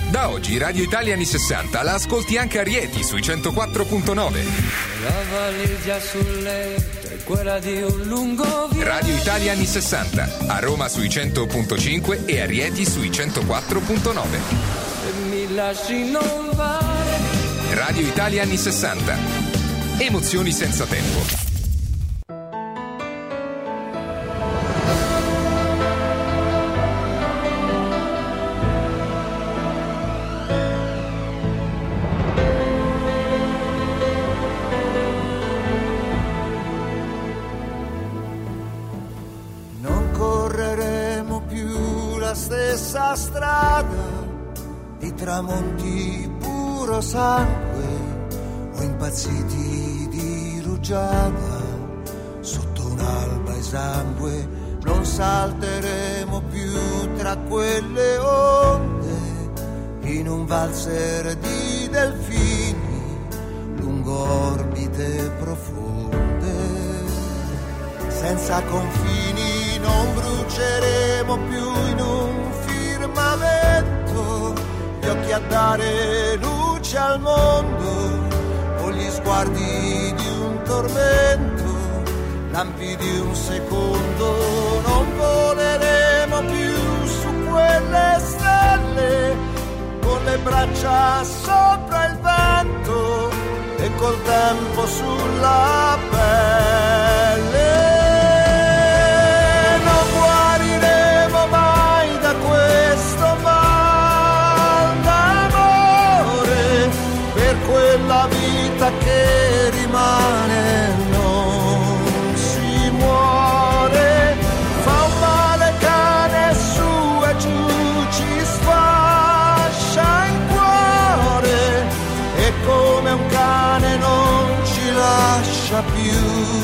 Da oggi Radio Italia anni 60 la ascolti anche a Rieti sui 104.9. La valigia sul letto è quella di un lungo viaggio. Radio Italia anni 60 a Roma sui 100.5 e a Rieti sui 104.9. Se mi lasci non vale. Radio Italia anni 60. Emozioni senza tempo. Stessa strada di tramonti puro sangue o impazziti di rugiada sotto un'alba esangue. Non salteremo più tra quelle onde in un valzer di delfini lungo orbite profonde. Senza confini non bruceremo più in un firmamento gli occhi a dare luce al mondo o gli sguardi di un tormento, lampi di un secondo. Non voleremo più su quelle stelle con le braccia sopra il vento e col tempo sulla pelle. La vita che rimane non si muore, fa un male cane su e giù, ci sfascia in cuore e come un cane non ci lascia più.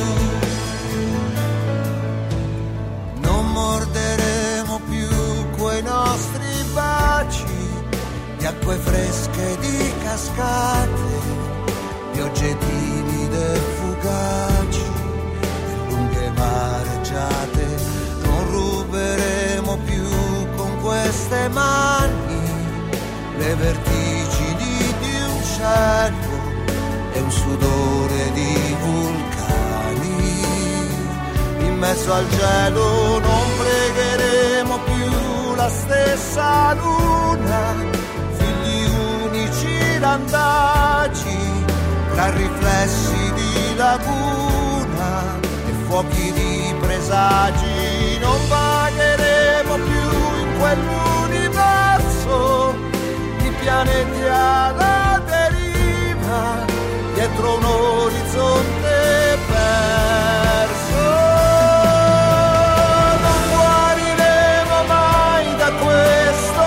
Non morderemo più quei nostri baci di acque fresche di cascate, piogge timide fugaci e lunghe mareggiate. Non ruberemo più con queste mani le vertigini di un cielo e un sudore di vulcani. In mezzo al gelo non pregheremo più la stessa luna, randagi tra riflessi di laguna e fuochi di presagi. Non vagheremo più in quell'universo di pianeti alla deriva dietro un orizzonte perso. Non guariremo mai da questo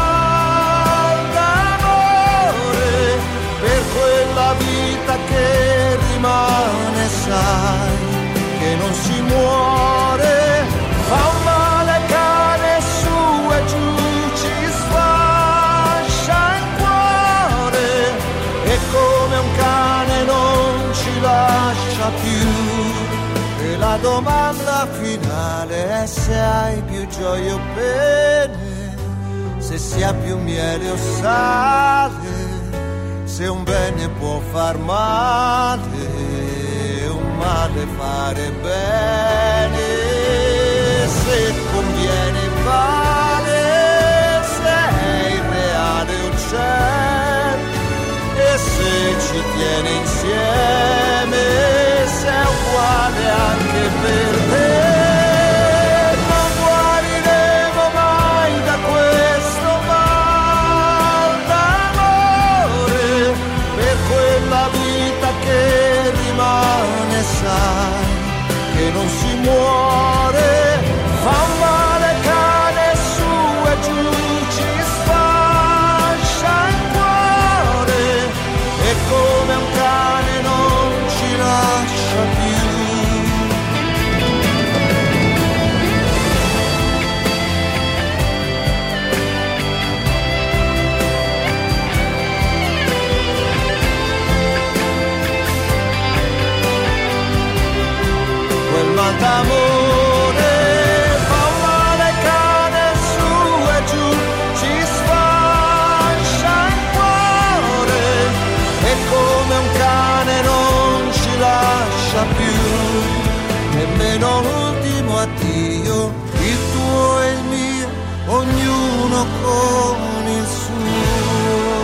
che rimane, sai che non si muore, fa un male cane su e giù, ci sfascia in cuore e come un cane non ci lascia più. E la domanda finale è se hai più gioia o pene, se si ha più miele o sale, se un bene può far male, un male fare bene, se conviene vale, se è irreale o c'è, e se ci tiene insieme, se è uguale anche per te. Non guariremo mai da questo mal d'amore, per quella vita che rimane, sai che non si muore, fa un male uno con il suo.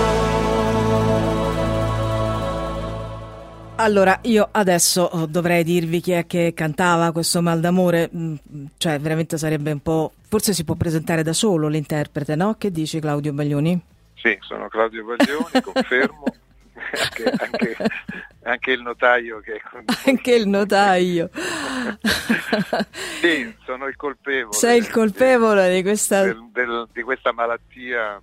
Allora, io adesso dovrei dirvi chi è che cantava questo Mal d'amore, cioè veramente sarebbe un po'... Forse si può presentare da solo l'interprete, no? Che dici, Claudio Baglioni? Sì, sono Claudio Baglioni, confermo. Anche il notaio che è con noi. Anche il notaio. Sì, sono il colpevole. Sei il colpevole di questa... di questa malattia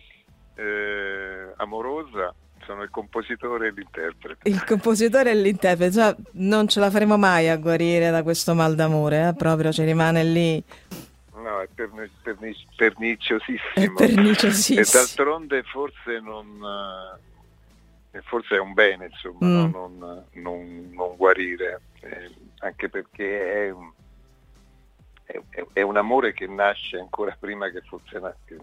amorosa. Sono il compositore e l'interprete. Il compositore e l'interprete, cioè, non ce la faremo mai a guarire da questo mal d'amore, proprio ci rimane lì. No, è perniciosissimo. È perniciosissimo. E d'altronde forse forse è un bene, insomma, no? non guarire, anche perché è un amore che nasce ancora prima che fosse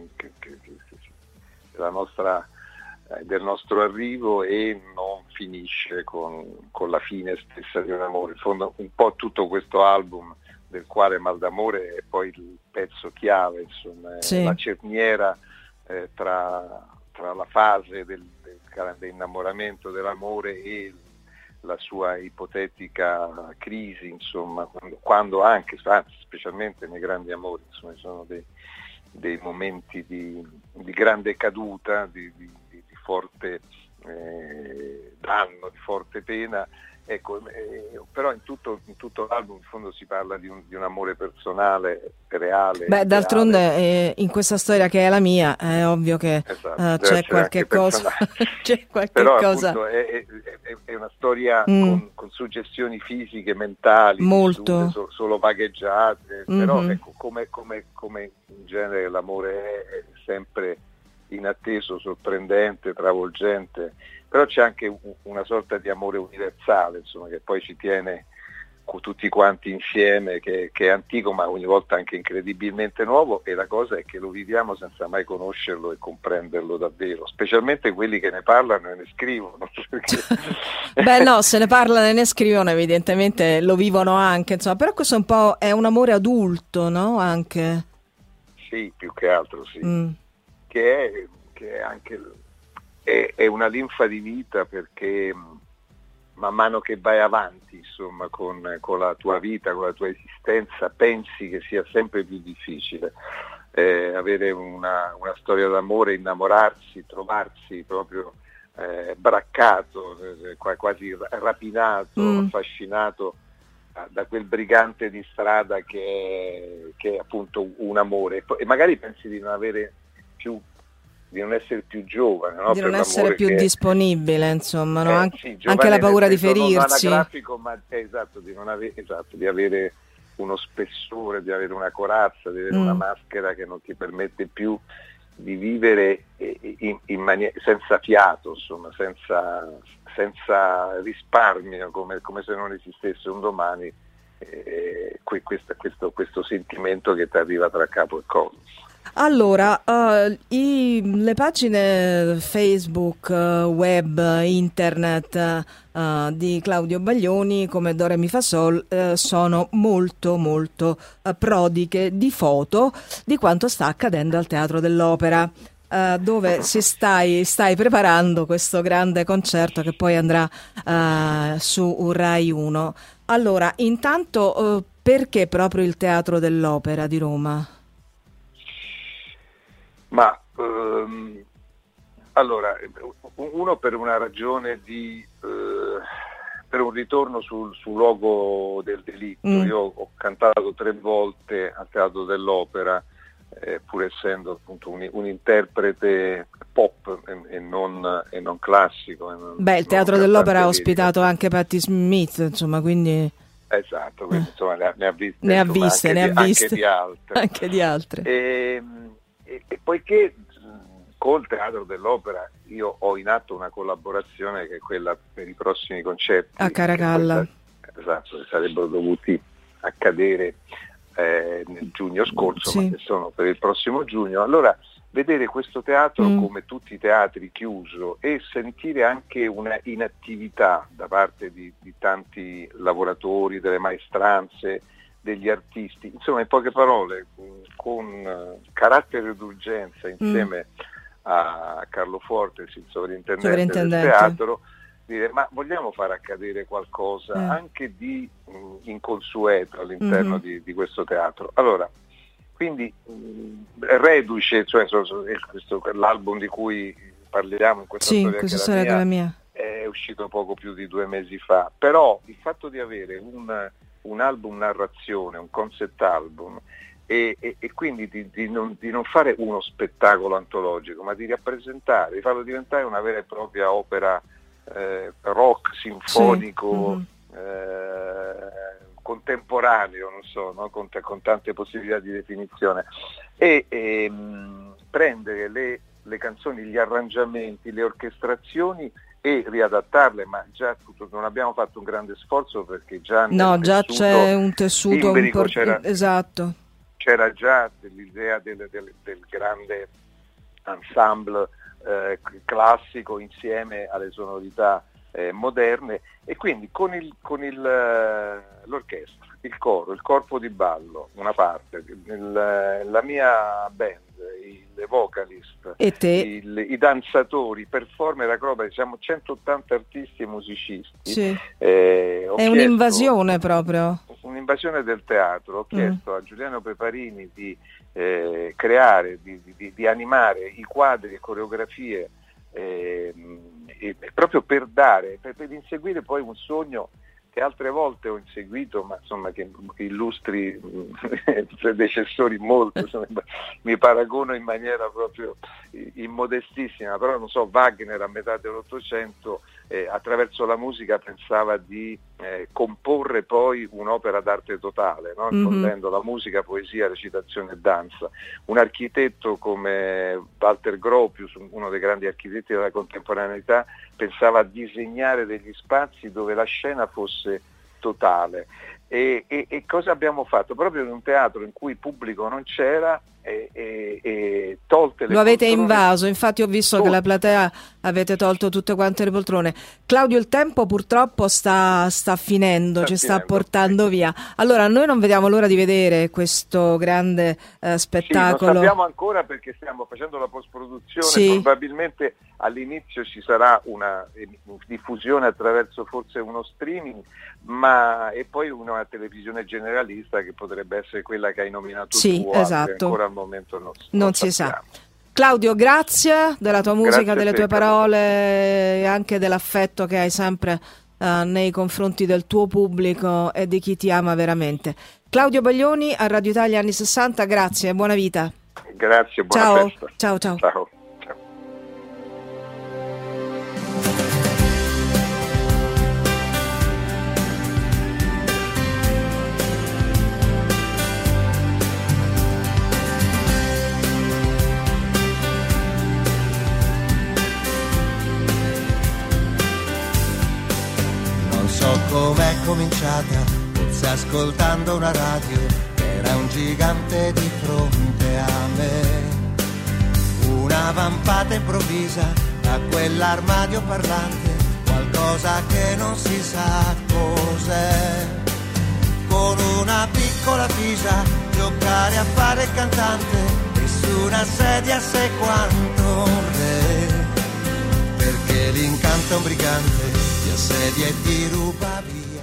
la nostra, del nostro arrivo, e non finisce con la fine stessa di un amore. In fondo un po' tutto questo album, del quale Mal d'amore è poi il pezzo chiave, insomma, sì, la cerniera tra la fase del innamoramento, dell'amore, e la sua ipotetica crisi, insomma, quando anche, specialmente nei grandi amori, insomma, ci sono dei momenti di grande caduta, di forte danno, di forte pena. Ecco, però in tutto l'album in fondo si parla di un amore personale, reale. Beh, d'altronde in questa storia che è la mia è ovvio che esatto, c'è qualche cosa. C'è qualche però cosa. Appunto è una storia con suggestioni fisiche, mentali, molto solo vagheggiate, però ecco, come in genere l'amore è sempre inatteso, sorprendente, travolgente. Però c'è anche una sorta di amore universale, insomma, che poi ci tiene tutti quanti insieme, che è antico ma ogni volta anche incredibilmente nuovo, e la cosa è che lo viviamo senza mai conoscerlo e comprenderlo davvero, specialmente quelli che ne parlano e ne scrivono. Beh no, se ne parlano e ne scrivono evidentemente lo vivono anche, insomma, però questo è un po' è un amore adulto, no? Anche. Sì, più che altro sì, che è anche... È una linfa di vita, perché man mano che vai avanti, insomma, con la tua vita, con la tua esistenza, pensi che sia sempre più difficile avere una storia d'amore, innamorarsi, trovarsi proprio braccato, quasi rapinato, affascinato da quel brigante di strada che è appunto un amore, e magari pensi di non essere più giovane, no? Di non essere più disponibile, insomma, no? Sì, anche la paura di ferirsi. Non anagrafico, ma esatto, di avere uno spessore, di avere una corazza, di avere una maschera che non ti permette più di vivere senza fiato, insomma, senza risparmio, come se non esistesse un domani, questo sentimento che ti arriva tra capo e collo. Allora, le pagine Facebook, web, internet di Claudio Baglioni, come Do Re Mi Fa Sol, sono molto molto prodighe di foto di quanto sta accadendo al Teatro dell'Opera, dove stai preparando questo grande concerto che poi andrà su Rai 1. Allora, intanto, perché proprio il Teatro dell'Opera di Roma? Ma allora, uno per una ragione per un ritorno sul luogo del delitto. Io ho cantato 3 volte al Teatro dell'Opera, pur essendo appunto un interprete pop e non classico. Beh, il Teatro dell'Opera ha ospitato anche Patti Smith, insomma, quindi... Esatto, quindi insomma ne ha viste anche di altre. E poiché col Teatro dell'Opera io ho in atto una collaborazione che è quella per i prossimi concerti a Caracalla, esatto, che sarebbero dovuti accadere nel giugno scorso, ma che sono per il prossimo giugno, allora vedere questo teatro come tutti i teatri chiuso e sentire anche una inattività da parte di tanti lavoratori, delle maestranze, degli artisti, insomma in poche parole con carattere d'urgenza insieme a Carlo Fortes, il sovrintendente del teatro, dire ma vogliamo far accadere qualcosa anche di inconsueto all'interno di questo teatro. Allora, quindi reduce, cioè questo l'album di cui parliamo in questa storia che la mia è uscito poco più di 2 mesi fa, però il fatto di avere un album narrazione, un concept album e quindi di non fare uno spettacolo antologico, ma di rappresentare, di farlo diventare una vera e propria opera rock sinfonico, contemporaneo, non so, no? con tante possibilità di definizione, e prendere le canzoni, gli arrangiamenti, le orchestrazioni e riadattarle, ma già non abbiamo fatto un grande sforzo perché già c'è un tessuto esatto. C'era già l'idea del grande ensemble classico insieme alle sonorità moderne, e quindi con l'orchestra, il coro, il corpo di ballo, una parte, la mia band, le vocalist, e te? I danzatori, i performer, acrobati, siamo 180 artisti e musicisti. Sì. È un'invasione proprio. Un'invasione del teatro. Ho chiesto a Giuliano Peparini di creare, di animare i quadri e coreografie proprio per inseguire poi un sogno che altre volte ho inseguito, ma insomma che illustri predecessori molto, insomma, mi paragono in maniera proprio immodestissima, però non so, Wagner a metà dell'Ottocento attraverso la musica pensava di comporre poi un'opera d'arte totale, no? Fondendo la musica, poesia, recitazione e danza. Un architetto come Walter Gropius, uno dei grandi architetti della contemporaneità, pensava a disegnare degli spazi dove la scena fosse totale. E cosa abbiamo fatto? Proprio in un teatro in cui il pubblico non c'era, tolte le lo avete poltrone. Invaso, infatti ho visto che la platea avete tolto tutte quante le poltrone. Claudio, il tempo purtroppo sta finendo, ci sta portando via. Allora noi non vediamo l'ora di vedere questo grande spettacolo. Non sappiamo ancora perché stiamo facendo la post-produzione, probabilmente all'inizio ci sarà una diffusione attraverso forse uno streaming, e poi una televisione generalista che potrebbe essere quella che hai nominato tu, esatto. Ancora al momento non si sa. Claudio, grazie della tua musica, delle tue parole e anche dell'affetto che hai sempre nei confronti del tuo pubblico e di chi ti ama veramente. Claudio Baglioni a Radio Italia Anni 60, grazie e buona vita. Grazie, buona festa. Ciao. Com'è cominciata, forse ascoltando una radio, era un gigante di fronte a me, una vampata improvvisa a quell'armadio parlante, qualcosa che non si sa cos'è, con una piccola fisa giocare a fare il cantante, e su una sedia sei quanto un re, perché l'incanto è un brigante, ti assedia e ti ruba via.